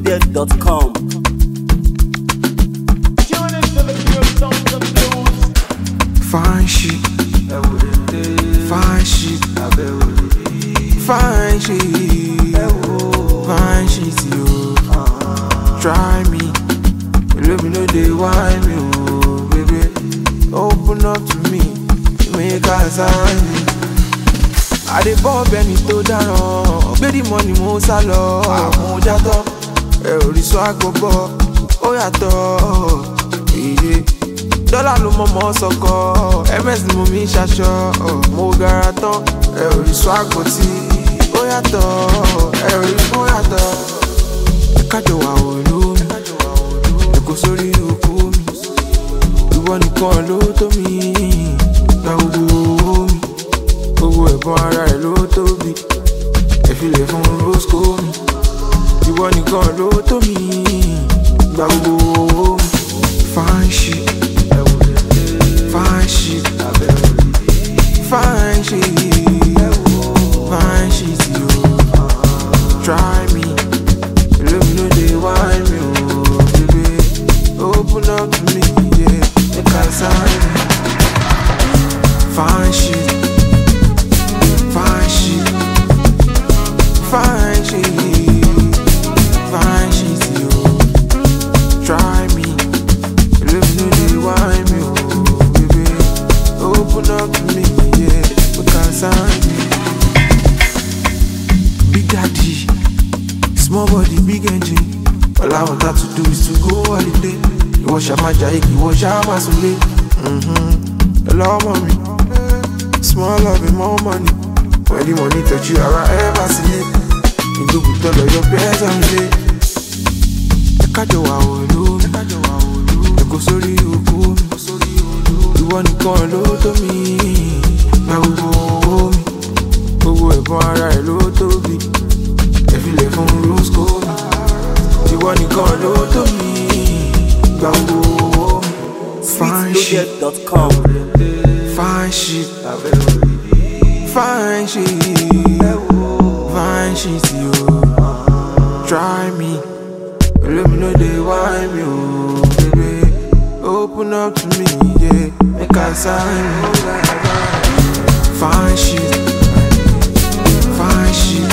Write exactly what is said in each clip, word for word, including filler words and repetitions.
loaded dot com. Tune into the pure sounds of blues. Fine shit, fine shit, fine shit, fine shit, yo. Try me, let me know they want me, oh baby. Open up to me, make us sign me. I dey ball Benny to down, baby money mo salo, mo jato, e ori so agobo, o yato, iye. Dollar ló mọ mọ sọkọ, M S ni mo mi ṣaṣọ, mo gara tán, ẹ ò rí sọ àgọ́tì, ó yàtọ̀, ẹ ò rí fún yàtọ̀. Ẹ kájọ wà olómi, ẹ kò sórí oko mi, ìwọ nìkan ló tó mi, gba gbogbo owó mi, gbogbo ẹ̀bùn ara ẹ̀ ló tóbi, ẹ filẹ̀ fún Rosco mi, ìwọ nìkan ló tó mi, gba gbogbo owó mi. Fine shit. Fine shit, fine shit, fine shit, yo. Try me, let me know they want me, oh baby. Open up to me, yeah, make I sign me. Fine shit, fine shit, fine shit, fine shit, yo. Try me, let me know they want me, oh. Open up to me, yeah, because I'm Big Daddy, small body, big engine. All I want her to do is to go holiday. You wash my jack, you wash my soul. Mm-hmm. Hello, mommy. Small love and more money. When the money touch you, I ever see it. You do put all of your best on me. I can't do what I do. I go sorry, you go. Ìwọ nìkan ló tó mi, gba gbogbo owó mi, gbogbo ẹ̀bùn ara ẹ̀ ló tóbi, ẹ filẹ̀ fún Rosco mi. Ìwọ nìkan ló tó mi, gba gbogbo owó mi. Fine shit, fine shit, fine shit, fine shit, yo. Try me, let me know they want me, oh baby. Open up to me, yeah, make I sign me. Fine shit, fine shit,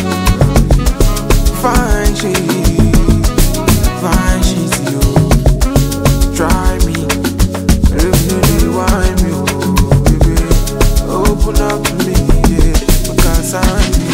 fine shit, fine shit, yo. Try me, let me know they want me, oh baby. Open up to me, yeah, make I sign me.